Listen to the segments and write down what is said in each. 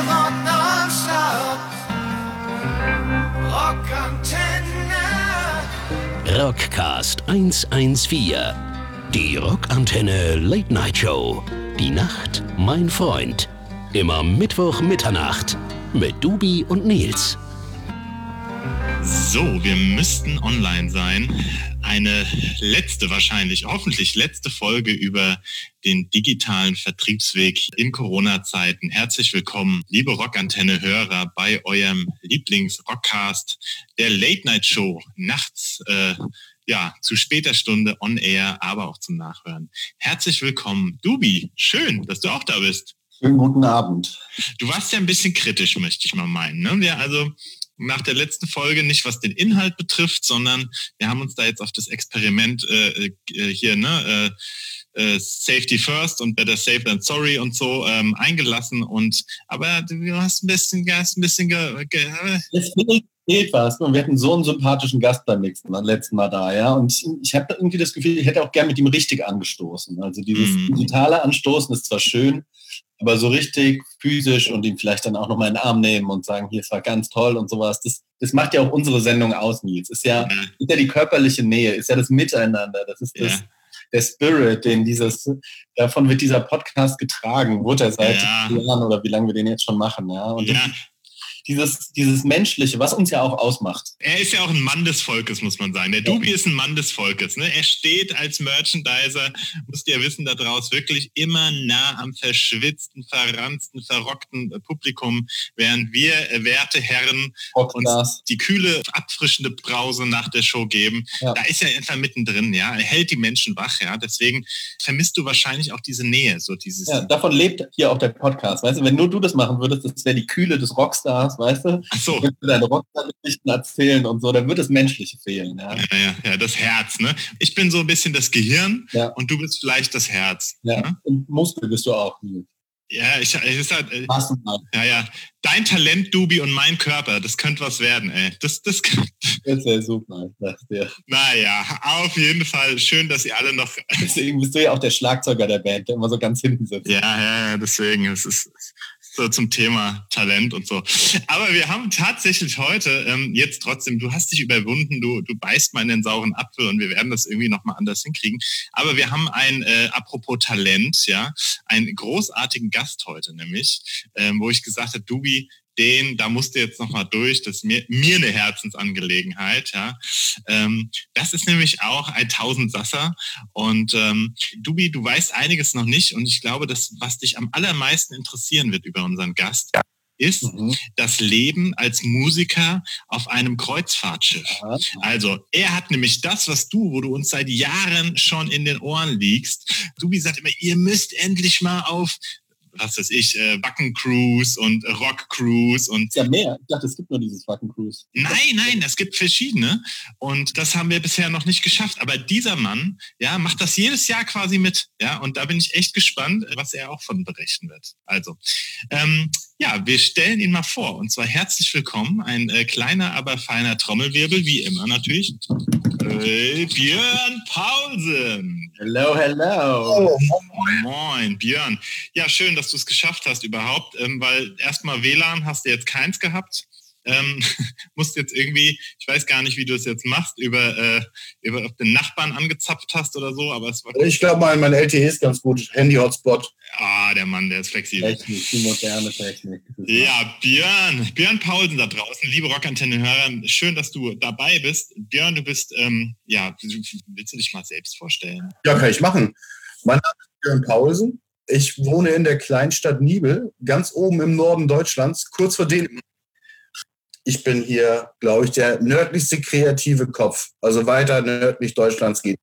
Rock nonstop. Rockantenne. Rockcast 114. Die Rockantenne Late Night Show. Die Nacht, mein Freund. Immer Mittwoch Mitternacht mit Dubi und Nils. So, wir müssten online sein. Eine letzte, wahrscheinlich, hoffentlich letzte Folge über den digitalen Vertriebsweg in Corona-Zeiten. Herzlich willkommen, liebe Rockantenne-Hörer, bei eurem Lieblings-Rockcast, der Late-Night-Show, nachts, zu später Stunde on air, aber auch zum Nachhören. Herzlich willkommen, Dubi. Schön, dass du auch da bist. Schönen guten Abend. Du warst ja ein bisschen kritisch, möchte ich mal meinen, ne? Ja, also nach der letzten Folge nicht, was den Inhalt betrifft, sondern wir haben uns da jetzt auf das Experiment Safety First und Better Safe than Sorry und so eingelassen. Aber du hast ein bisschen Jetzt fehlt was. Wir hatten so einen sympathischen Gast beim letzten Mal da, ja. Und ich habe irgendwie das Gefühl, ich hätte auch gern mit ihm richtig angestoßen. Also dieses digitale Anstoßen ist zwar schön, aber so richtig physisch und ihn vielleicht dann auch noch mal in den Arm nehmen und sagen, hier, es war ganz toll und sowas, das macht ja auch unsere Sendung aus, Nils. Ist ja die körperliche Nähe, ist ja das Miteinander, das ist der Spirit, davon wird dieser Podcast getragen, wurde er seit Jahren oder wie lange wir den jetzt schon machen, ja. Und dieses Menschliche, was uns ja auch ausmacht. Er ist ja auch ein Mann des Volkes, muss man sagen. Der Dubi ist ein Mann des Volkes. Ne? Er steht als Merchandiser, musst ihr ja wissen, da draus wirklich immer nah am verschwitzten, verranzten, verrockten Publikum, während wir, werte Herren, uns die kühle, abfrischende Brause nach der Show geben. Ja. Da ist er einfach mittendrin, ja. Er hält die Menschen wach, ja. Deswegen vermisst du wahrscheinlich auch diese Nähe. Davon lebt hier auch der Podcast. Weißt du, wenn nur du das machen würdest, das wäre die Kühle des Rockstars, weißt du? Ach so. Wenn du deine Rockstar-Geschichten erzählen und so, dann wird das Menschliche fehlen. Ja, das Herz, ne? Ich bin so ein bisschen das Gehirn und du bist vielleicht das Herz. Ja, ne? Und Muskel bist du auch. Ja, dein Talent, Dubi, und mein Körper, das könnte was werden, ey. Das wäre super, ich sag's dir. Naja, auf jeden Fall schön, dass ihr alle noch... Deswegen bist du ja auch der Schlagzeuger der Band, der immer so ganz hinten sitzt. Ja, deswegen, es ist so zum Thema Talent und so. Aber wir haben tatsächlich heute jetzt trotzdem, du hast dich überwunden, du beißt mal in den sauren Apfel und wir werden das irgendwie nochmal anders hinkriegen. Aber wir haben apropos Talent, einen großartigen Gast heute nämlich, wo ich gesagt habe, Dubi, da musst du jetzt nochmal durch, das ist mir eine Herzensangelegenheit, ja. Das ist nämlich auch ein Tausendsasser und Dubi, du weißt einiges noch nicht und ich glaube, das, was dich am allermeisten interessieren wird über unseren Gast, ist das Leben als Musiker auf einem Kreuzfahrtschiff. Ja. Also, er hat nämlich das, wo du uns seit Jahren schon in den Ohren liegst. Dubi sagt immer, ihr müsst endlich mal auf was weiß ich, Wacken Cruise und Rock Cruise und... Ja, mehr. Ich dachte, es gibt nur dieses Wacken Cruise. Nein, es gibt verschiedene und das haben wir bisher noch nicht geschafft. Aber dieser Mann, macht das jedes Jahr quasi mit, und da bin ich echt gespannt, was er auch von berichten wird. Also, wir stellen ihn mal vor und zwar herzlich willkommen, ein kleiner, aber feiner Trommelwirbel, wie immer natürlich, Björn Paulsen. Hello. Moin, Björn. Ja, schön, dass du es geschafft hast überhaupt, weil erstmal WLAN hast du jetzt keins gehabt. Musst jetzt irgendwie, ich weiß gar nicht, wie du es jetzt machst, über ob den Nachbarn angezapft hast oder so, aber es war... Ich glaube mal, mein LTE ist ganz gut. Handy-Hotspot. Der Mann, der ist flexibel. Technik, die moderne Technik. Ja, Björn Paulsen da draußen, liebe Rockantenne-Hörer, schön, dass du dabei bist. Björn, du bist, willst du dich mal selbst vorstellen? Ja, kann ich machen. Mein Name ist Björn Paulsen. Ich wohne in der Kleinstadt Niebel, ganz oben im Norden Deutschlands, kurz vor Dänemark. Ich bin hier, glaube ich, der nördlichste kreative Kopf. Also weiter nördlich Deutschlands geht.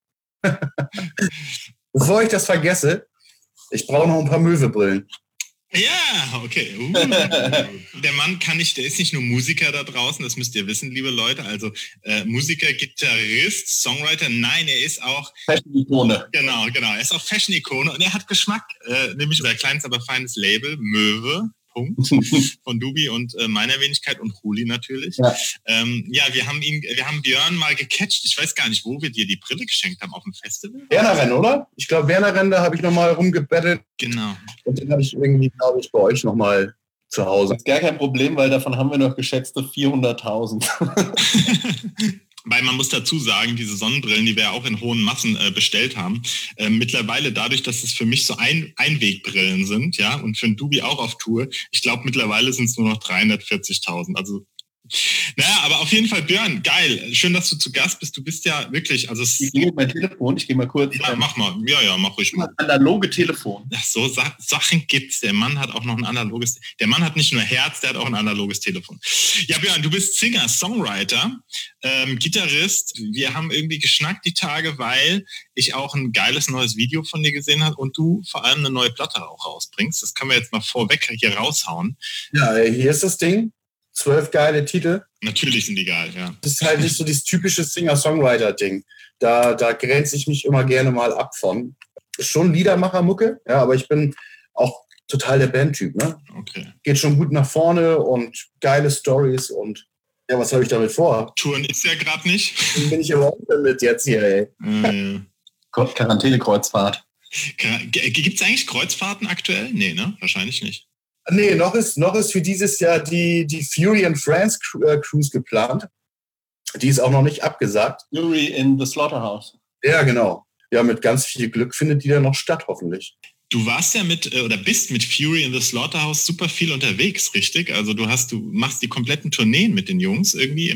Bevor ich das vergesse, ich brauche noch ein paar Möwebrillen. Ja, okay. Der Mann der ist nicht nur Musiker da draußen, das müsst ihr wissen, liebe Leute. Also Musiker, Gitarrist, Songwriter, nein, er ist auch... Fashion-Ikone. Genau, er ist auch Fashion-Ikone und er hat Geschmack, nämlich über kleines, aber feines Label, Möwe. Punkt von Dubi und meiner Wenigkeit und Huli natürlich. Ja, wir haben Björn mal gecatcht. Ich weiß gar nicht, wo wir dir die Brille geschenkt haben, auf dem Festival. Werner-Rennen, oder? Ich glaube, Werner-Rennen, da habe ich nochmal rumgebettelt. Genau. Und den habe ich irgendwie, glaube ich, bei euch nochmal zu Hause. Das ist gar kein Problem, weil davon haben wir noch geschätzte 400.000. Weil man muss dazu sagen, diese Sonnenbrillen, die wir ja auch in hohen Massen bestellt haben, mittlerweile dadurch, dass es für mich so Einwegbrillen sind, ja, und für ein Dubi auch auf Tour, ich glaube mittlerweile sind es nur noch 340.000. Also naja, aber auf jeden Fall, Björn, geil. Schön, dass du zu Gast bist. Du bist ja wirklich, also ich gehe mein Telefon, ich gehe mal kurz. Ja, mach mal. Ja, mach ruhig mal. Analoge Telefon. Ach so, Sachen gibt's. Der Mann hat auch noch ein analoges, der Mann hat nicht nur Herz, der hat auch ein analoges Telefon. Ja, Björn, du bist Singer, Songwriter, Gitarrist. Wir haben irgendwie geschnackt die Tage, weil ich auch ein geiles neues Video von dir gesehen habe und du vor allem eine neue Platte auch rausbringst. Das können wir jetzt mal vorweg hier raushauen. Ja, hier ist das Ding. 12 geile Titel. Natürlich sind die geil, ja. Das ist halt nicht so dieses typische Singer-Songwriter-Ding. Da grenze ich mich immer gerne mal ab von. Schon Liedermacher-Mucke, ja, aber ich bin auch total der Bandtyp, ne? Okay. Geht schon gut nach vorne und geile Stories und ja, was habe ich damit vor? Touren ist ja gerade nicht. Bin ich überhaupt damit jetzt hier, ey. Quarantäne-Kreuzfahrt. Gibt es eigentlich Kreuzfahrten aktuell? Nee, ne? Wahrscheinlich nicht. Nee, noch ist für dieses Jahr die Fury in France Cruise geplant. Die ist auch noch nicht abgesagt. Fury in the Slaughterhouse. Ja, genau. Ja, mit ganz viel Glück findet die dann noch statt, hoffentlich. Du warst ja bist mit Fury in the Slaughterhouse super viel unterwegs, richtig? Also du machst die kompletten Tourneen mit den Jungs irgendwie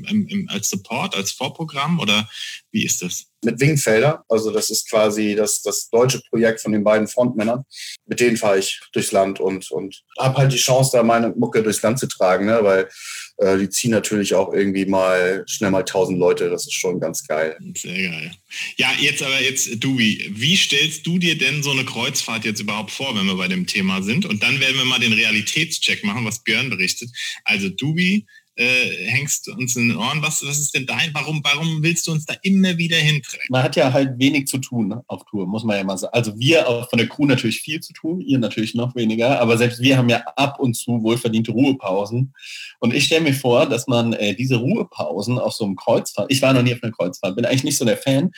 als Support, als Vorprogramm oder wie ist das? Mit Wingfelder, also das ist quasi das deutsche Projekt von den beiden Frontmännern. Mit denen fahre ich durchs Land und habe halt die Chance, da meine Mucke durchs Land zu tragen, ne? Weil die ziehen natürlich auch irgendwie schnell mal 1000 Leute, das ist schon ganz geil. Sehr geil. Ja, jetzt Dubi, wie stellst du dir denn so eine Kreuzfahrt jetzt überhaupt vor, wenn wir bei dem Thema sind? Und dann werden wir mal den Realitätscheck machen, was Björn berichtet. Also Dubi, hängst du uns in den Ohren, was ist denn warum willst du uns da immer wieder hinträgen? Man hat ja halt wenig zu tun auf Tour, muss man ja mal sagen. Also wir auch von der Crew natürlich viel zu tun, ihr natürlich noch weniger, aber selbst wir haben ja ab und zu wohlverdiente Ruhepausen. Und ich stelle mir vor, dass man diese Ruhepausen auf so einem Kreuzfahrt, ich war noch nie auf einer Kreuzfahrt, bin eigentlich nicht so der Fan,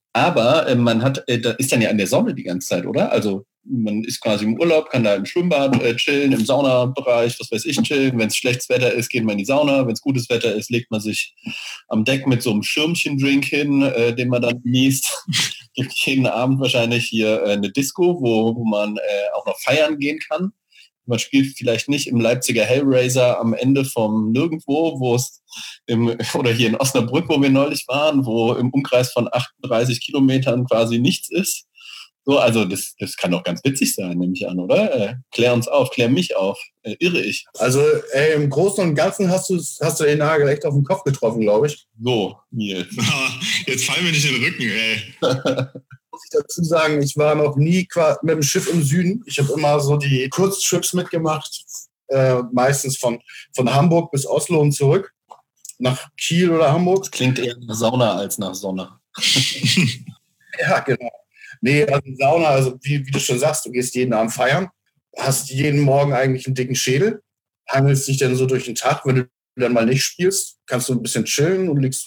aber man ist dann ja in der Sonne die ganze Zeit, oder? Also man ist quasi im Urlaub, kann da im Schwimmbad chillen, im Saunabereich, was weiß ich, chillen. Wenn es schlechtes Wetter ist, geht man in die Sauna. Wenn es gutes Wetter ist, legt man sich am Deck mit so einem Schirmchen-Drink hin, den man dann genießt. Gibt jeden Abend wahrscheinlich hier eine Disco, wo man auch noch feiern gehen kann. Man spielt vielleicht nicht im Leipziger Hellraiser am Ende vom Nirgendwo, oder hier in Osnabrück, wo wir neulich waren, wo im Umkreis von 38 Kilometern quasi nichts ist. So, also das kann doch ganz witzig sein, nehme ich an, oder? Klär mich auf. Irre ich. Also im Großen und Ganzen hast du den Nagel echt auf den Kopf getroffen, glaube ich. So, Nils. Jetzt fallen wir nicht in den Rücken, ey. Muss ich dazu sagen, ich war noch nie mit dem Schiff im Süden. Ich habe immer so die Kurztrips mitgemacht, meistens von Hamburg bis Oslo und zurück, nach Kiel oder Hamburg. Das klingt eher nach Sauna als nach Sonne. Ja, genau. Nee, also Sauna, also wie du schon sagst, du gehst jeden Abend feiern, hast jeden Morgen eigentlich einen dicken Schädel, hangelst dich dann so durch den Tag. Wenn du dann mal nicht spielst, kannst du ein bisschen chillen und liegst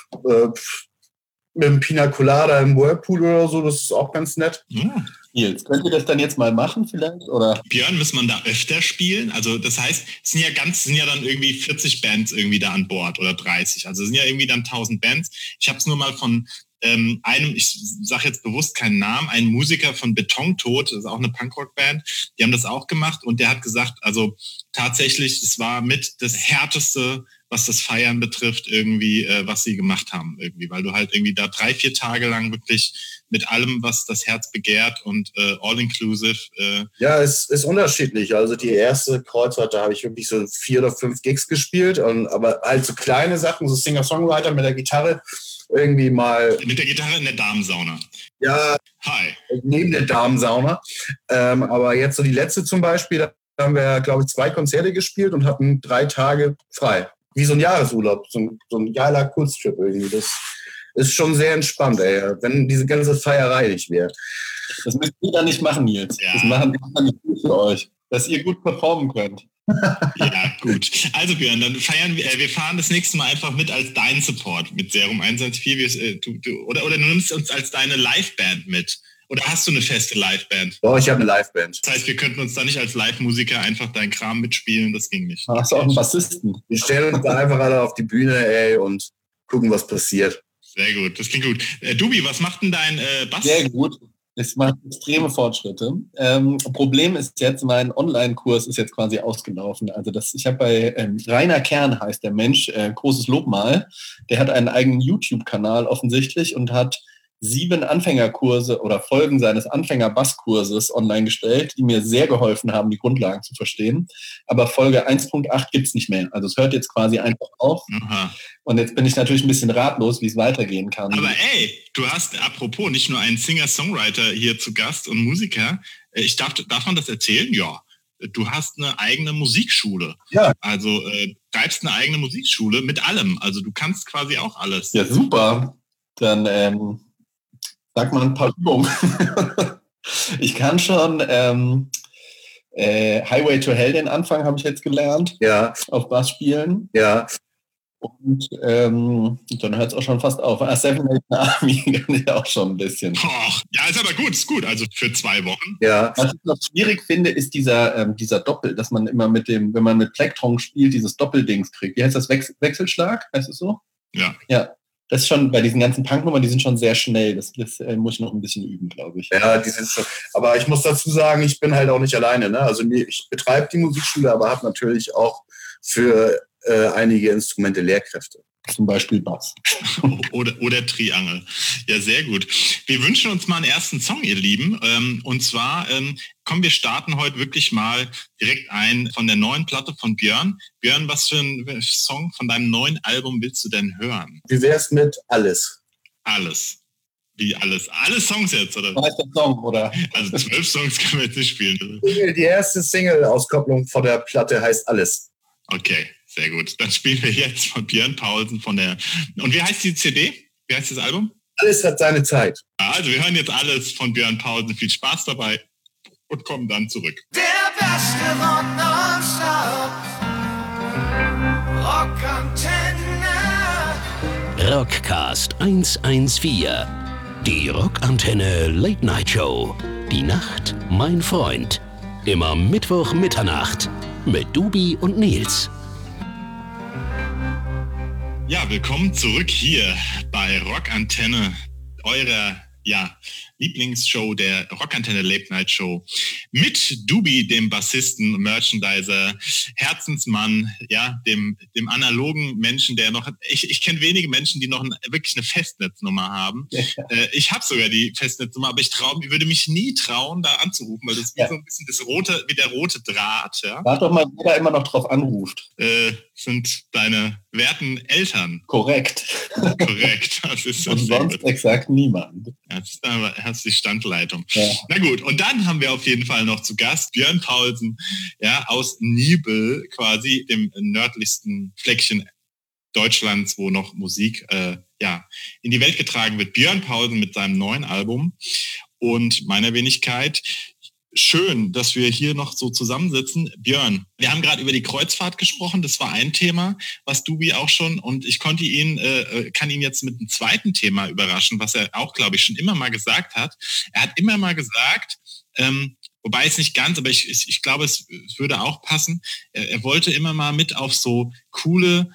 mit einem Pina Colada im Whirlpool oder so, das ist auch ganz nett. Ja. Nils, könnt ihr das dann jetzt mal machen vielleicht? Oder? Björn, muss man da öfter spielen? Also das heißt, es sind ja dann irgendwie 40 Bands irgendwie da an Bord oder 30. Also es sind ja irgendwie dann 1000 Bands. Ich habe es nur mal von ich sage jetzt bewusst keinen Namen, ein Musiker von Betontod, das ist auch eine Punkrock-Band, die haben das auch gemacht und der hat gesagt, also tatsächlich, es war mit das Härteste, was das Feiern betrifft, irgendwie, was sie gemacht haben, irgendwie, weil du halt irgendwie da 3-4 Tage lang wirklich mit allem, was das Herz begehrt und all-inclusive. Ja, es ist unterschiedlich. Also die erste Kreuzfahrt, da habe ich wirklich so 4 oder 5 Gigs gespielt, aber halt so kleine Sachen, so Singer-Songwriter mit der Gitarre, irgendwie mal... Mit der Gitarre in der Damensauna. Ja, hi. Neben der Damensauna. Aber jetzt so die letzte zum Beispiel, da haben wir, glaube ich, 2 Konzerte gespielt und hatten 3 Tage frei. Wie so ein Jahresurlaub, so ein geiler Kurztrip irgendwie. Das ist schon sehr entspannt, ey, wenn diese ganze Feierei nicht wäre. Das müsst ihr dann nicht machen, Nils. Ja. Das machen wir nicht gut für euch, dass ihr gut performen könnt. Ja, gut. Also Björn, dann feiern wir fahren das nächste Mal einfach mit als dein Support mit Serum 114. Oder du nimmst uns als deine Liveband mit. Oder hast du eine feste Liveband? Doch, ich habe eine Liveband. Das heißt, wir könnten uns da nicht als Live-Musiker einfach deinen Kram mitspielen, das ging nicht. Hast du auch einen Bassisten? Wir stellen uns da einfach alle auf die Bühne, und gucken, was passiert. Sehr gut, das klingt gut. Dubi, was macht denn dein Bass? Sehr gut. Es macht extreme Fortschritte. Problem ist jetzt, mein Online-Kurs ist jetzt quasi ausgelaufen. Also ich habe bei Rainer Kern heißt der Mensch, großes Lob mal. Der hat einen eigenen YouTube-Kanal offensichtlich und hat 7 Anfängerkurse oder Folgen seines Anfänger-Basskurses online gestellt, die mir sehr geholfen haben, die Grundlagen zu verstehen. Aber Folge 1.8 gibt's nicht mehr. Also es hört jetzt quasi einfach auf. Aha. Und jetzt bin ich natürlich ein bisschen ratlos, wie es weitergehen kann. Aber du hast, apropos, nicht nur einen Singer-Songwriter hier zu Gast und Musiker. Darf man das erzählen? Ja. Du hast eine eigene Musikschule. Ja. Also treibst eine eigene Musikschule mit allem. Also du kannst quasi auch alles. Ja, super. Dann sag mal ein paar Übungen. Ich kann schon Highway to Hell, den Anfang habe ich jetzt gelernt. Ja. Auf Bass spielen. Ja. Und dann hört es auch schon fast auf. Seven Nation Army kann ich auch schon ein bisschen. Ja, ist aber gut, ist gut. Also für 2 Wochen. Ja. Was ich noch schwierig finde, ist dieser Doppel, dass man immer wenn man mit Plektron spielt, dieses Doppeldings kriegt. Wie heißt das? Wechselschlag? Heißt es so? Ja. Ja. Das ist schon, bei diesen ganzen Punknummern, die sind schon sehr schnell. Das muss ich noch ein bisschen üben, glaube ich. Ja, die sind schon. Aber ich muss dazu sagen, ich bin halt auch nicht alleine. Ne? Also ich betreibe die Musikschule, aber habe natürlich auch für einige Instrumente Lehrkräfte. Zum Beispiel Bass. oder Triangel. Ja, sehr gut. Wir wünschen uns mal einen ersten Song, ihr Lieben. Und zwar, wir starten heute wirklich mal direkt ein von der neuen Platte von Björn. Björn, was für ein Song von deinem neuen Album willst du denn hören? Wie wär's mit Alles? Alles. Wie alles? Alle Songs jetzt, oder? Was heißt der Song, oder? Also 12 Songs können wir jetzt nicht spielen. Die erste Single-Auskopplung von der Platte heißt Alles. Okay, sehr gut. Dann spielen wir jetzt von Björn Paulsen von der... Und wie heißt die CD? Wie heißt das Album? Alles hat seine Zeit. Also wir hören jetzt alles von Björn Paulsen. Viel Spaß dabei und kommen dann zurück. Der beste Rock nonstop. Rockantenne. Rockcast 114. Die Rockantenne Late Night Show. Die Nacht, mein Freund. Immer Mittwoch Mitternacht mit Dubi und Nils. Ja, willkommen zurück hier bei Rockantenne, eurer Lieblingsshow der Rockantenne Late Night Show mit Dubi, dem Bassisten, Merchandiser, Herzensmann, dem analogen Menschen, der noch, ich kenne wenige Menschen, die noch wirklich eine Festnetznummer haben. Ja. Ich habe sogar die Festnetznummer, aber ich würde mich nie trauen, da anzurufen, weil das ist wie so ein bisschen wie der rote Draht. Ja? Warte doch mal, wer da immer noch drauf anruft. Sind deine werten Eltern. Korrekt. Korrekt. Das ist und sonst exakt niemand. Jetzt hast du die Standleitung. Ja. Na gut, und dann haben wir auf jeden Fall noch zu Gast Björn Paulsen, aus Nibel, quasi dem nördlichsten Fleckchen Deutschlands, wo noch Musik in die Welt getragen wird. Björn Paulsen mit seinem neuen Album und meiner Wenigkeit. Schön, dass wir hier noch so zusammensitzen. Björn, wir haben gerade über die Kreuzfahrt gesprochen. Das war ein Thema, was Dubi auch schon, und ich kann ihn jetzt mit einem zweiten Thema überraschen, was er auch, glaube ich, schon immer mal gesagt hat. Er hat immer mal gesagt, wobei es nicht ganz, aber ich glaube, es würde auch passen. Er wollte immer mal mit auf so coole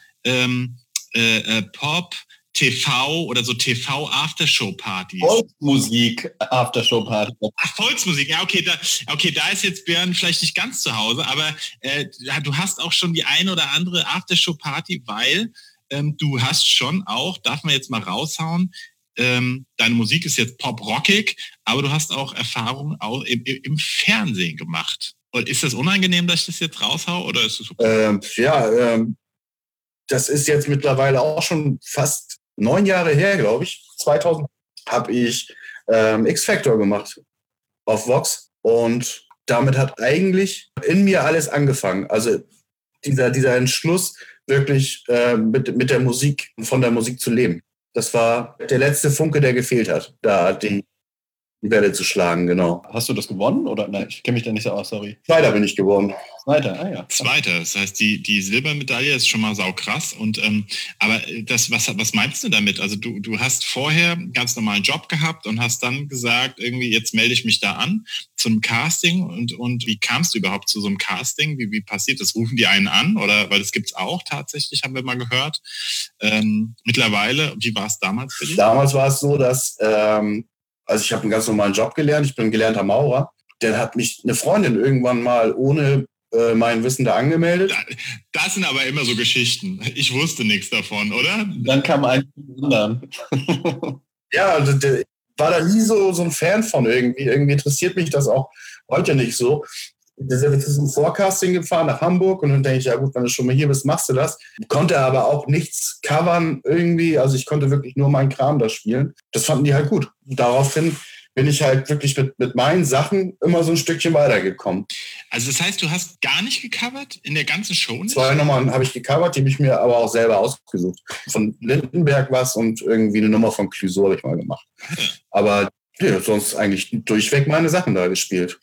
Pop, TV oder so TV-Aftershow-Partys. Volksmusik-Aftershow-Partys. Ach, Volksmusik, ja, okay, da ist jetzt Björn vielleicht nicht ganz zu Hause, aber du hast auch schon die eine oder andere Aftershow-Party, weil du hast schon auch, darf man jetzt mal raushauen, deine Musik ist jetzt pop-rockig, aber du hast auch Erfahrung auch im Fernsehen gemacht. Und ist das unangenehm, dass ich das jetzt raushau, oder ist es okay? Das ist jetzt mittlerweile auch schon fast 9 Jahre her, glaube ich. 2000 habe ich X-Factor gemacht auf Vox und damit hat eigentlich in mir alles angefangen. Also dieser Entschluss, wirklich mit der Musik, von der Musik zu leben. Das war der letzte Funke, der gefehlt hat. Da die Welle zu schlagen, genau. Hast du das gewonnen oder? Nein, ich kenne mich da nicht so aus, sorry. Weiter bin ich geworden. Zweiter, ja. Zweiter, das heißt, die Silbermedaille ist schon mal saukrass. Und aber was meinst du damit? Also du hast vorher einen ganz normalen Job gehabt und hast dann gesagt, irgendwie, jetzt melde ich mich da an zum Casting und wie kamst du überhaupt zu so einem Casting? Wie passiert das? Rufen die einen an? Oder weil das gibt's auch tatsächlich, haben wir mal gehört. Mittlerweile, wie war es damals für dich? Damals war es so, dass also ich habe einen ganz normalen Job gelernt, ich bin ein gelernter Maurer. Dann hat mich eine Freundin irgendwann mal ohne mein Wissen da angemeldet. Das sind aber immer so Geschichten. Ich wusste nichts davon, oder? Dann kam ein anderen. Ja, also ich war da nie so ein Fan von irgendwie. Irgendwie interessiert mich das auch heute nicht so. Das ist ein Forecasting gefahren nach Hamburg und dann denke ich, ja gut, wenn du schon mal hier bist, machst du das. Konnte aber auch nichts covern irgendwie, also ich konnte wirklich nur meinen Kram da spielen. Das fanden die halt gut. Daraufhin bin ich halt wirklich mit meinen Sachen immer so ein Stückchen weitergekommen. Also das heißt, du hast gar nicht gecovert in der ganzen Show? Nicht? 2 Nummern habe ich gecovert, die habe ich mir aber auch selber ausgesucht. Von Lindenberg was und irgendwie eine Nummer von Clouseau habe ich mal gemacht. Aber ja, sonst eigentlich durchweg meine Sachen da gespielt.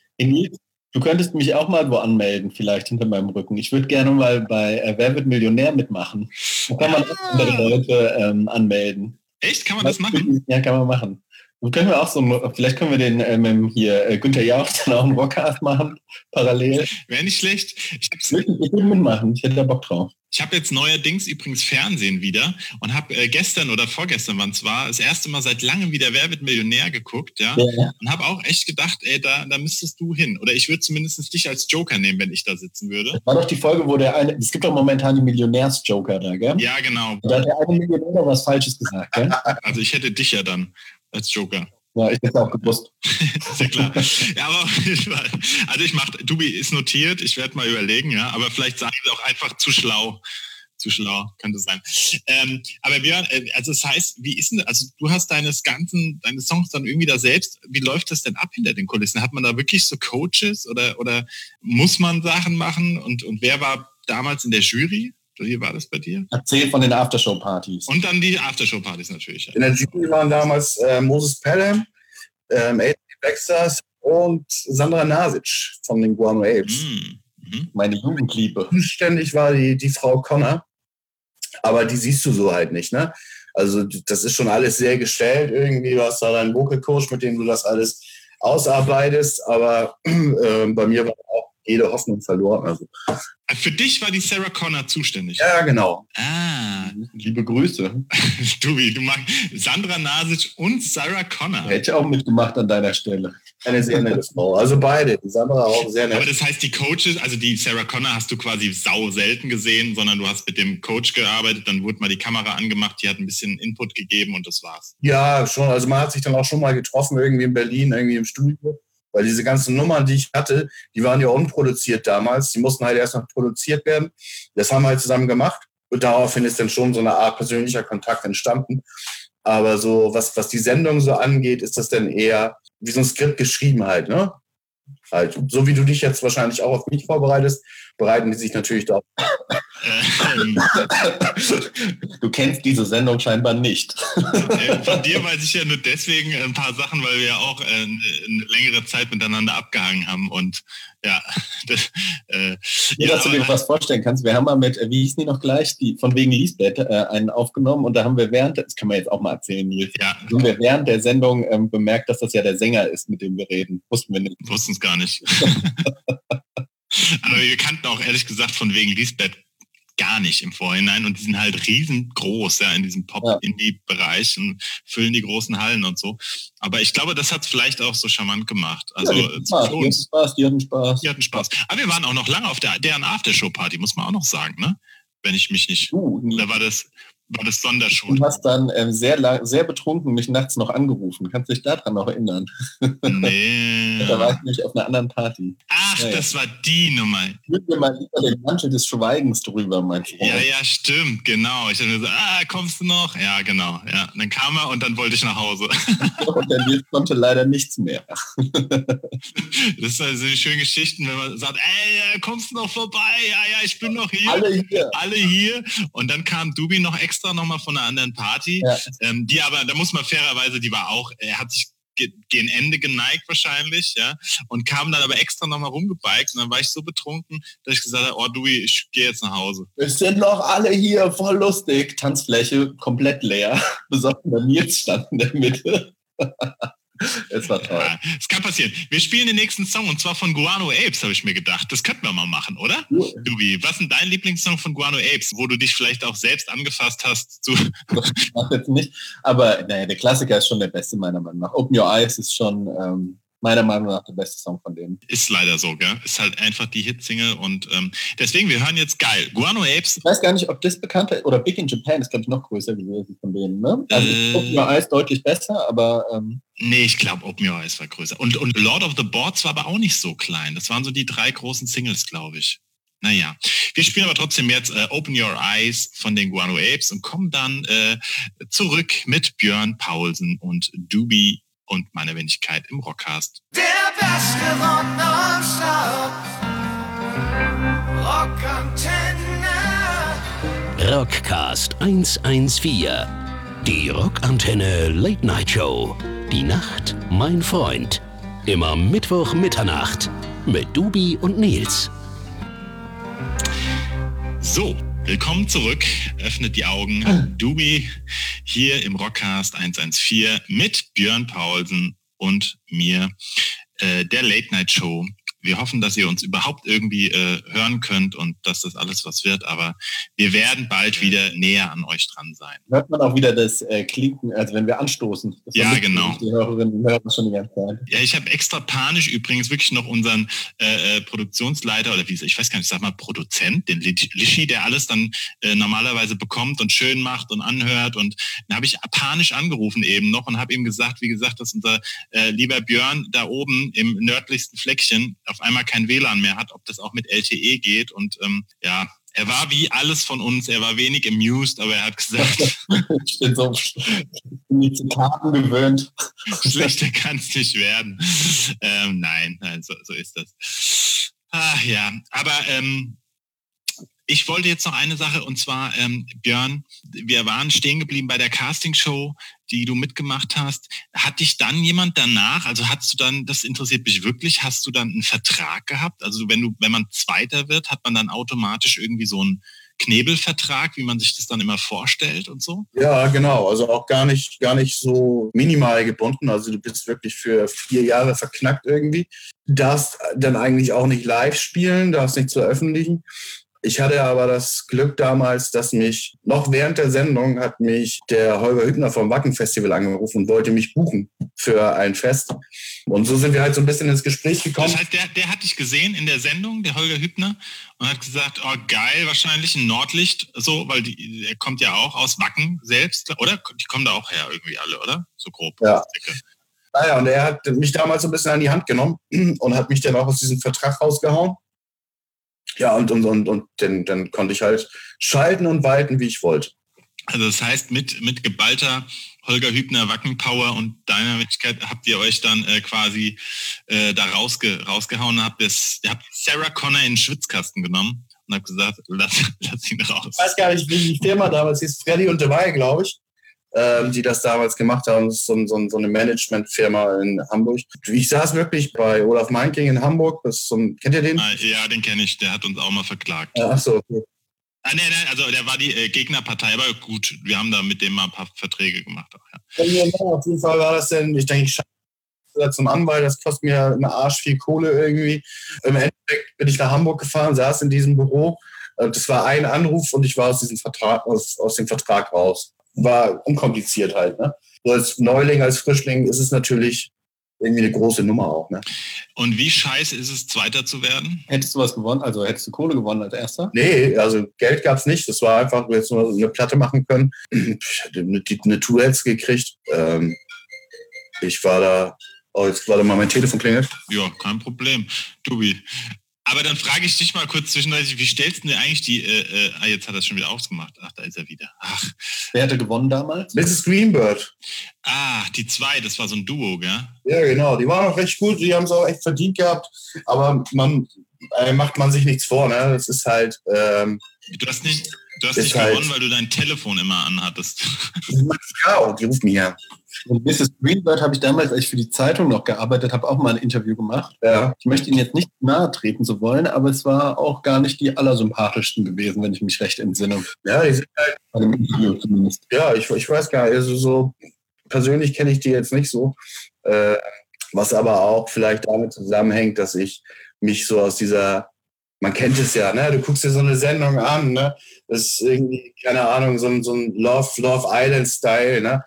Du könntest mich auch mal wo anmelden, vielleicht hinter meinem Rücken. Ich würde gerne mal bei Wer wird Millionär mitmachen. Da kann man auch andere Leute anmelden. Echt? Kann man das machen? Ja, kann man machen. Und können wir auch so, vielleicht können wir den hier Günther Jauch dann auch einen Rockcast machen, parallel. Wäre nicht schlecht. Ich würde mitmachen, ich hätte da Bock drauf. Ich habe jetzt neuerdings übrigens Fernsehen wieder und habe gestern oder vorgestern, wann es war, das erste Mal seit langem wieder Wer wird Millionär geguckt, ja. Und habe auch echt gedacht, ey, da müsstest du hin. Oder ich würde zumindest dich als Joker nehmen, wenn ich da sitzen würde. Das war doch die Folge, wo es gibt doch momentan die Millionärs-Joker da, gell? Ja, genau. Da hat der eine Millionär was Falsches gesagt, gell? Also ich hätte dich ja dann als Joker. Ja, ich hätte auch gewusst. Sehr klar. Ja, aber also Dubi ist notiert, ich werde mal überlegen, ja, aber vielleicht sage ich es auch einfach zu schlau. Zu schlau, könnte sein. Aber Björn, also das heißt, wie ist denn, also du hast deine Songs dann irgendwie da selbst, wie läuft das denn ab hinter den Kulissen? Hat man da wirklich so Coaches oder muss man Sachen machen und wer war damals in der Jury? Wie war das bei dir? Erzähl von den Aftershow-Partys. Und dann die Aftershow-Partys natürlich. Ja. In der Jury waren damals Moses Pelham, Adrian Blackstars und Sandra Nasic von den Guano Apes. Meine Jugendliebe. Zuständig war die Frau Connor, aber die siehst du so halt nicht, ne? Also das ist schon alles sehr gestellt irgendwie. Du hast da deinen Vocal Coach, mit dem du das alles ausarbeitest, aber bei mir war auch jede Hoffnung verloren. Also. Für dich war die Sarah Connor zuständig? Ja, genau. Liebe Grüße. Du magst Sandra Nasic und Sarah Connor. Hätte ich auch mitgemacht an deiner Stelle. Eine sehr nette Frau. Also beide. Die Sandra auch sehr nett. Aber das heißt, die Coaches, also die Sarah Connor hast du quasi sau selten gesehen, sondern du hast mit dem Coach gearbeitet, dann wurde mal die Kamera angemacht, die hat ein bisschen Input gegeben und das war's. Ja, schon. Also man hat sich dann auch schon mal getroffen, irgendwie in Berlin, irgendwie im Studio. Weil diese ganzen Nummern, die ich hatte, die waren ja unproduziert damals. Die mussten halt erst noch produziert werden. Das haben wir halt zusammen gemacht. Und daraufhin ist dann schon so eine Art persönlicher Kontakt entstanden. Aber so, was die Sendung so angeht, ist das dann eher wie so ein Skript geschrieben halt, ne? Halt, so wie du dich jetzt wahrscheinlich auch auf mich vorbereitest, bereiten die sich natürlich darauf. Du kennst diese Sendung scheinbar nicht. Von dir weiß ich ja nur deswegen ein paar Sachen, weil wir ja auch eine längere Zeit miteinander abgehangen haben und ja. Dass du dir was vorstellen kannst. Wir haben mal mit, wie hießen die noch gleich, die von wegen Lisbeth einen aufgenommen und da haben wir das können wir jetzt auch mal erzählen, Nils. Ja. Haben wir während der Sendung bemerkt, dass das ja der Sänger ist, mit dem wir reden. Wussten wir nicht. Wussten es gar nicht. Aber wir kannten auch ehrlich gesagt von wegen Lisbeth gar nicht im Vorhinein und die sind halt riesengroß, ja, in diesem Pop-Indie-Bereich und füllen die großen Hallen und so. Aber ich glaube, das hat es vielleicht auch so charmant gemacht. Also ja, die hatten Spaß. Die hatten Spaß. Aber wir waren auch noch lange auf deren Aftershow-Party, muss man auch noch sagen, ne? Wenn ich mich nicht... Da war das Sondershow. Du hast dann sehr betrunken mich nachts noch angerufen. Kannst du dich daran noch erinnern? Nee. Da war ich nämlich auf einer anderen Party. Ach, ja. Das war die Nummer. Ich würde mir mal lieber den Mantel des Schweigens drüber, mein Freund. Ja, stimmt, genau. Ich habe mir gesagt, kommst du noch? Ja, genau. Ja. Und dann kam er und dann wollte ich nach Hause. Und der Nils konnte leider nichts mehr. Das sind also schöne Geschichten, wenn man sagt, kommst du noch vorbei? Ja, ich bin noch hier. Alle hier. Und dann kam Dubi noch extra nochmal von einer anderen Party, die aber, da muss man fairerweise, die war auch, er hat sich gen Ende geneigt wahrscheinlich, ja, und kam dann aber extra nochmal rumgebiked und dann war ich so betrunken, dass ich gesagt habe, oh du, ich gehe jetzt nach Hause. Wir sind noch alle hier, voll lustig. Tanzfläche komplett leer. Besonders bei Nils stand in der Mitte. Es war toll. Ja, es kann passieren. Wir spielen den nächsten Song und zwar von Guano Apes, habe ich mir gedacht. Das könnten wir mal machen, oder? Ja. Dubi, was ist denn dein Lieblingssong von Guano Apes, wo du dich vielleicht auch selbst angefasst hast? Das macht jetzt nicht. Aber naja, der Klassiker ist schon der beste, meiner Meinung nach. Open Your Eyes ist schon meiner Meinung nach der beste Song von denen. Ist leider so, gell? Ist halt einfach die Hitsingle und deswegen, wir hören jetzt geil. Guano Apes. Ich weiß gar nicht, ob das bekannte, oder Big in Japan ist, glaube ich, noch größer gewesen von denen, ne? Also Open Your Eyes deutlich besser, aber... Nee, ich glaube, Open Your Eyes war größer. Und Lord of the Boards war aber auch nicht so klein. Das waren so die 3 großen Singles, glaube ich. Naja, wir spielen aber trotzdem jetzt Open Your Eyes von den Guano Apes und kommen dann zurück mit Björn Paulsen und Dubi und meine Wenigkeit im Rockcast. Der beste Rock nonstop. Rockantenne. Rockcast 114. Die Rockantenne Late Night Show. Die Nacht, mein Freund. Immer Mittwoch Mitternacht mit Dubi und Nils. So, willkommen zurück. Öffnet die Augen. Dubi hier im Rockcast 114 mit Björn Paulsen und mir, der Late Night Show. Wir hoffen, dass ihr uns überhaupt irgendwie hören könnt und dass das alles was wird, aber wir werden bald wieder näher an euch dran sein. Hört man auch wieder das Klinken, also wenn wir anstoßen. Das ja, genau. Die Hörerinnen hören schon die ganze Zeit. Ja, ich habe extra panisch übrigens wirklich noch unseren Produktionsleiter oder ich weiß gar nicht, sag mal Produzent, den Lischi, der alles dann normalerweise bekommt und schön macht und anhört, und dann habe ich panisch angerufen eben noch und habe ihm gesagt, wie gesagt, dass unser lieber Björn da oben im nördlichsten Fleckchen auf einmal kein WLAN mehr hat, ob das auch mit LTE geht, und ja, er war wie alles von uns, er war wenig amused, aber er hat gesagt... Ich bin so nicht zu Karten gewöhnt. Schlechter kann es nicht werden. Nein, so ist das. Ach ja, aber ich wollte jetzt noch eine Sache, und zwar, Björn, wir waren stehen geblieben bei der Castingshow, die du mitgemacht hast. Hat dich dann jemand danach, also hast du dann, das interessiert mich wirklich, hast du dann einen Vertrag gehabt? Also wenn man Zweiter wird, hat man dann automatisch irgendwie so einen Knebelvertrag, wie man sich das dann immer vorstellt und so? Ja, genau. Also auch gar nicht so minimal gebunden. Also du bist wirklich für 4 Jahre verknackt irgendwie. Darfst dann eigentlich auch nicht live spielen, darfst nicht veröffentlichen. Ich hatte aber das Glück damals, dass mich, noch während der Sendung, hat mich der Holger Hübner vom Wacken Festival angerufen und wollte mich buchen für ein Fest. Und so sind wir halt so ein bisschen ins Gespräch gekommen. Das heißt, der hat dich gesehen in der Sendung, der Holger Hübner, und hat gesagt, oh geil, wahrscheinlich ein Nordlicht, so, weil er kommt ja auch aus Wacken selbst, oder? Die kommen da auch her irgendwie alle, oder? So grob. Ja. Naja, und er hat mich damals so ein bisschen an die Hand genommen und hat mich dann auch aus diesem Vertrag rausgehauen. Ja, und dann konnte ich halt schalten und walten, wie ich wollte. Also das heißt, mit geballter Holger Hübner Wackenpower und deiner Möglichkeit habt ihr euch dann quasi da rausgehauen, habt Sarah Connor in den Schwitzkasten genommen und habt gesagt, lass ihn raus. Ich weiß gar nicht, wie die Firma damals hieß, Freddy und Dewey, glaube ich, die das damals gemacht haben. Das ist so eine Managementfirma in Hamburg. Ich saß wirklich bei Olaf Meinking in Hamburg. Kennt ihr den? Ja, den kenne ich. Der hat uns auch mal verklagt. Ach so, okay. Nein, also der war die Gegnerpartei, aber gut, wir haben da mit dem mal ein paar Verträge gemacht. Auch, ja. Ja, auf jeden Fall war das denn, ich denke, ich zum Anwalt, das kostet mir einen Arsch viel Kohle irgendwie. Im Endeffekt bin ich nach Hamburg gefahren, saß in diesem Büro. Das war ein Anruf und ich war aus dem Vertrag raus. War unkompliziert halt. Ne? So als Neuling, als Frischling ist es natürlich irgendwie eine große Nummer auch. Ne? Und wie scheiße ist es, Zweiter zu werden? Hättest du was gewonnen? Also hättest du Kohle gewonnen als Erster? Nee, also Geld gab es nicht. Das war einfach, du hättest nur eine Platte machen können. Ich hatte eine Tour jetzt gekriegt. Ich war da, jetzt warte mal, mein Telefon klingelt. Ja, kein Problem. Dubi. Aber dann frage ich dich mal kurz zwischendurch, wie stellst du dir eigentlich die, jetzt hat er es schon wieder ausgemacht. Ach, da ist er wieder. Ach. Wer hatte gewonnen damals? Mrs. Greenbird. Die 2, das war so ein Duo, gell? Ja, genau. Die waren auch recht gut. Die haben es auch echt verdient gehabt. Aber macht man sich nichts vor, ne? Das ist halt. Du hast nicht gewonnen, weil du dein Telefon immer anhattest. Ja, die rufen hier. Und Mrs. Greenbird habe ich damals, als ich für die Zeitung noch gearbeitet habe, auch mal ein Interview gemacht. Ja. Ich möchte Ihnen jetzt nicht nahe treten zu wollen, aber es war auch gar nicht die allersympathischsten gewesen, wenn ich mich recht entsinne. Ja, die sind halt. Bei dem Interview zumindest. Ja, ich weiß gar nicht. Also so persönlich kenne ich die jetzt nicht so. Was aber auch vielleicht damit zusammenhängt, dass ich mich so aus dieser, man kennt es ja, ne? Du guckst dir so eine Sendung an, ne? Das ist irgendwie, keine Ahnung, so ein Love Island-Style, ne?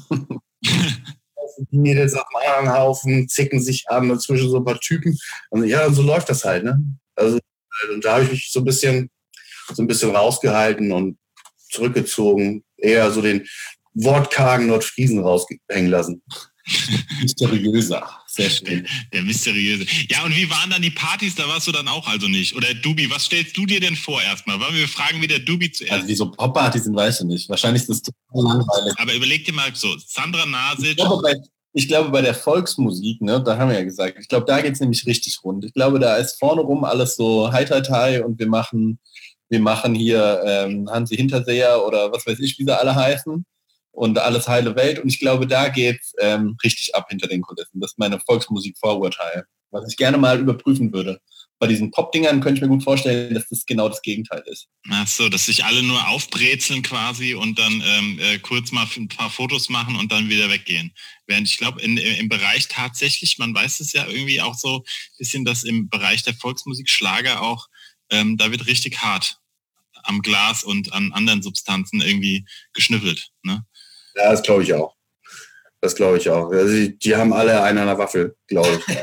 Die Mädels auf dem anderen Haufen zicken sich an und zwischen so ein paar Typen. Und ja, und so läuft das halt, ne? Also, und da habe ich mich so ein bisschen rausgehalten und zurückgezogen, eher so den wortkargen Nordfriesen raushängen lassen. Mysteriöser. Sehr schön. Der mysteriöse. Ja, und wie waren dann die Partys? Da warst du dann auch also nicht. Oder Dubi, was stellst du dir denn vor erstmal? Wollen wir fragen, wie der Dubi zuerst? Also wie so Pop-Partys sind, weißt du nicht. Wahrscheinlich ist das total langweilig. Aber überleg dir mal so, Sandra Nasic. Ich glaube, bei der Volksmusik, ne, da haben wir ja gesagt, ich glaube, da geht es nämlich richtig rund. Ich glaube, da ist vorne rum alles so Hi-Tai-Tai und wir machen hier Hansi Hinterseher oder was weiß ich, wie sie alle heißen. Und alles heile Welt. Und ich glaube, da geht's richtig ab hinter den Kulissen. Das ist meine Volksmusik-Vorurteil, was ich gerne mal überprüfen würde. Bei diesen Pop-Dingern könnte ich mir gut vorstellen, dass das genau das Gegenteil ist. Ach so, dass sich alle nur aufbrezeln quasi und dann kurz mal ein paar Fotos machen und dann wieder weggehen. Während ich glaube, im Bereich tatsächlich, man weiß es ja irgendwie auch so ein bisschen, dass im Bereich der Volksmusik Schlager auch, da wird richtig hart am Glas und an anderen Substanzen irgendwie geschnüffelt, ne? Ja, das glaube ich auch. Also die haben alle einen an der Waffel, glaube ich.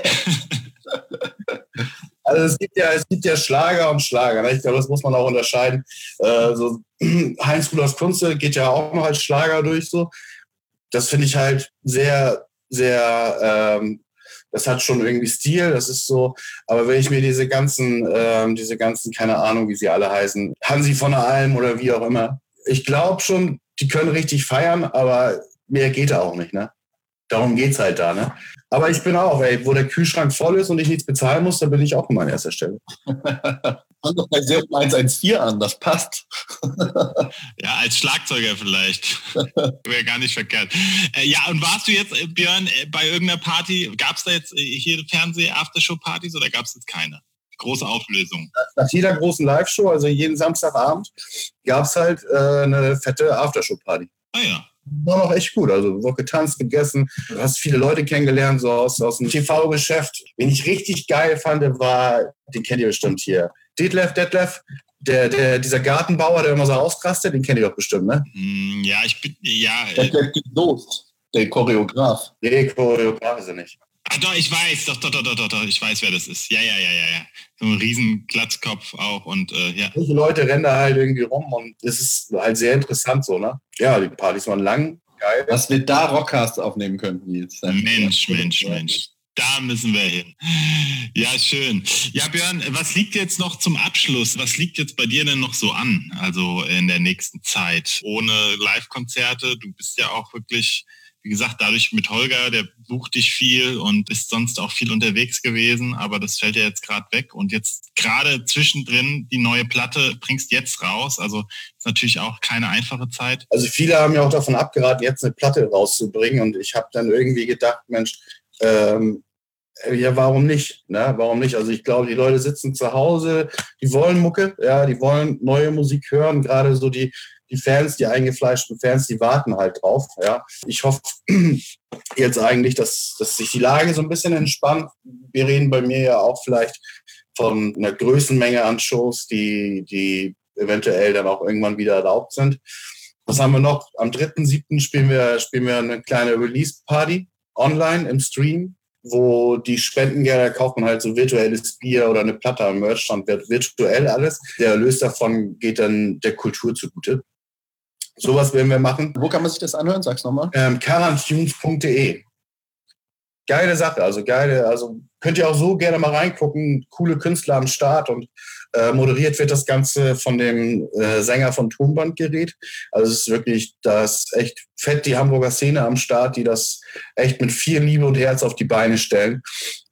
Also es gibt ja Schlager und Schlager. Ne? Ich glaube, das muss man auch unterscheiden. So Heinz Rudolf Kunze geht ja auch noch als Schlager durch. So. Das finde ich halt sehr, sehr, das hat schon irgendwie Stil, das ist so. Aber wenn ich mir diese ganzen, keine Ahnung, wie sie alle heißen, Hansi von der Alm oder wie auch immer, ich glaube schon, die können richtig feiern, aber mehr geht da auch nicht, ne? Darum geht's halt da, ne? Aber ich bin auch, wo der Kühlschrank voll ist und ich nichts bezahlen muss, dann bin ich auch immer an erster Stelle. Fang doch bei Serum 114 an, das passt. Ja, als Schlagzeuger vielleicht. Wäre gar nicht verkehrt. Ja, und warst du jetzt, Björn, bei irgendeiner Party, gab es da jetzt hier Fernseh-Aftershow-Partys oder gab es jetzt keine? Große Auflösung. Nach jeder großen Live-Show, also jeden Samstagabend, gab es halt eine fette Aftershow-Party. Ah ja. War noch echt gut. Also wurde getanzt, gegessen. Du hast viele Leute kennengelernt, so aus dem TV-Geschäft. Wen ich richtig geil fand, war, den kennt ihr bestimmt hier, Detlef, dieser Gartenbauer, der immer so ausrastet, den kennt ihr doch bestimmt, ne? Ja, Detlef die Soest, der Choreograf. Nee, Choreograf ist er nicht. Ah, doch, ich weiß, doch, ich weiß, wer das ist. Ja. So ein riesen Glatzkopf auch und ja. Solche Leute rennen da halt irgendwie rum und es ist halt sehr interessant so, ne? Ja, die Partys waren lang, geil. Was wir da Rockcasts aufnehmen könnten jetzt. Mensch. Da müssen wir hin. Ja, schön. Ja, Björn, was liegt jetzt noch zum Abschluss? Was liegt jetzt bei dir denn noch so an? Also in der nächsten Zeit? Ohne Live-Konzerte, du bist ja auch wirklich, wie gesagt, dadurch mit Holger, der bucht dich viel und bist sonst auch viel unterwegs gewesen, aber das fällt ja jetzt gerade weg und jetzt gerade zwischendrin die neue Platte bringst jetzt raus, also ist natürlich auch keine einfache Zeit. Also viele haben ja auch davon abgeraten, jetzt eine Platte rauszubringen und ich habe dann irgendwie gedacht, Mensch, ja, warum nicht? Ne? Warum nicht? Also ich glaube, die Leute sitzen zu Hause, die wollen Mucke, ja, die wollen neue Musik hören, gerade so die Fans, die eingefleischten Fans, die warten halt drauf. Ja. Ich hoffe jetzt eigentlich, dass sich die Lage so ein bisschen entspannt. Wir reden bei mir ja auch vielleicht von einer Größenmenge an Shows, die eventuell dann auch irgendwann wieder erlaubt sind. Was haben wir noch? Am 3.7. spielen wir eine kleine Release-Party online im Stream, wo die Spendengelder kauft man halt so virtuelles Bier oder eine Platte am Merchstand, wird virtuell alles. Der Erlös davon geht dann der Kultur zugute. Sowas werden wir machen. Wo kann man sich das anhören? Sag's nochmal. Karantunes.de. Geile Sache, also könnt ihr auch so gerne mal reingucken. Coole Künstler am Start und moderiert wird das Ganze von dem Sänger von Tonbandgerät. Also es ist wirklich, das ist echt fett, die Hamburger Szene am Start, die das echt mit viel Liebe und Herz auf die Beine stellen.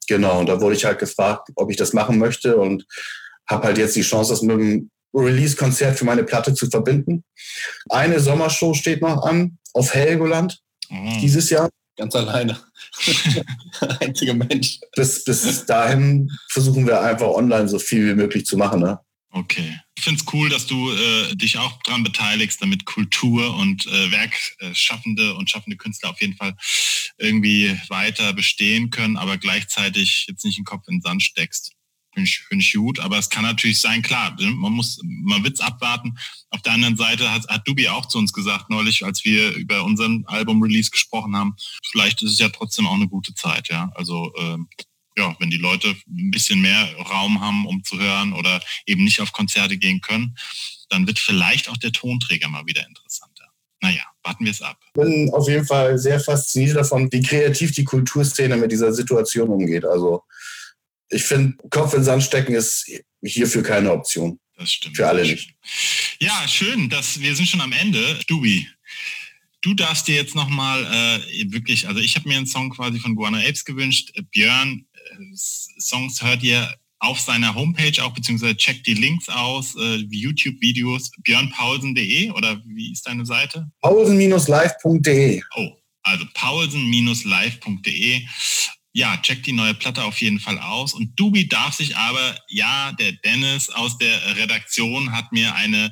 Genau, und da wurde ich halt gefragt, ob ich das machen möchte und habe halt jetzt die Chance, das mit einem Release-Konzert für meine Platte zu verbinden. Eine Sommershow steht noch an, auf Helgoland dieses Jahr. Ganz alleine. Einziger Mensch. Bis dahin versuchen wir einfach online so viel wie möglich zu machen. Ne? Okay. Ich finde es cool, dass du dich auch daran beteiligst, damit Kultur und Werkschaffende und schaffende Künstler auf jeden Fall irgendwie weiter bestehen können, aber gleichzeitig jetzt nicht den Kopf in den Sand steckst. Finde ich gut, aber es kann natürlich sein, klar, man wird es abwarten. Auf der anderen Seite hat Dubi auch zu uns gesagt neulich, als wir über unseren Album-Release gesprochen haben, vielleicht ist es ja trotzdem auch eine gute Zeit, ja. Also wenn die Leute ein bisschen mehr Raum haben, um zu hören oder eben nicht auf Konzerte gehen können, dann wird vielleicht auch der Tonträger mal wieder interessanter. Naja, warten wir es ab. Ich bin auf jeden Fall sehr fasziniert davon, wie kreativ die Kulturszene mit dieser Situation umgeht. Also ich finde, Kopf in den Sand stecken ist hierfür keine Option. Das stimmt. Für alle nicht. Ja, schön, wir sind schon am Ende. Dubi, du darfst dir jetzt nochmal wirklich, also ich habe mir einen Song quasi von Guano Apes gewünscht. Björn, Songs hört ihr auf seiner Homepage auch, beziehungsweise checkt die Links aus, YouTube-Videos, björnpaulsen.de oder wie ist deine Seite? paulsen-live.de. Oh, also paulsen-live.de. Ja, checkt die neue Platte auf jeden Fall aus. Und Dubi darf sich aber, der Dennis aus der Redaktion hat mir eine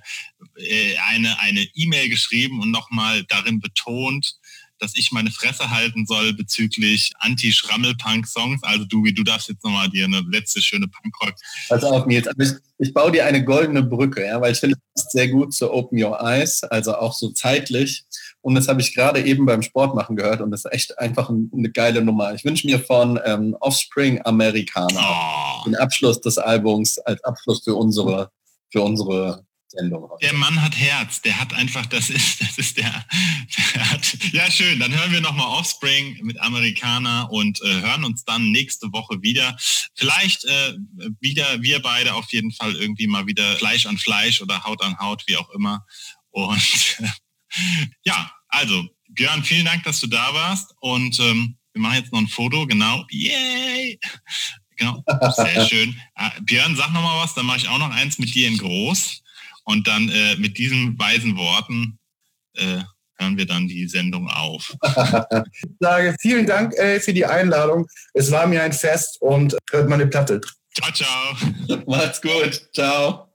E-Mail geschrieben und nochmal darin betont, dass ich meine Fresse halten soll bezüglich Anti-Schrammel-Punk-Songs. Also Dubi, du darfst jetzt nochmal dir eine letzte schöne Punkrock. Pass auf, Nils, ich baue dir eine goldene Brücke, ja, weil ich finde, das ist sehr gut zu Open Your Eyes, also auch so zeitlich. Und das habe ich gerade eben beim Sport machen gehört und das ist echt einfach eine geile Nummer. Ich wünsche mir von Offspring Amerikaner den Abschluss des Albums als Abschluss für unsere Sendung. Der Mann hat Herz, der hat einfach, der hat, ja schön, dann hören wir nochmal Offspring mit Amerikaner und hören uns dann nächste Woche wieder. Vielleicht wieder wir beide auf jeden Fall irgendwie mal wieder Fleisch an Fleisch oder Haut an Haut, wie auch immer. Und ja, also Björn, vielen Dank, dass du da warst und wir machen jetzt noch ein Foto, genau. Yay! Genau, sehr schön. Björn, sag nochmal was, dann mache ich auch noch eins mit dir in groß. Und dann mit diesen weisen Worten hören wir dann die Sendung auf. Ich sage vielen Dank für die Einladung. Es war mir ein Fest und hört meine Platte. Ciao, ciao. Macht's gut. Ciao.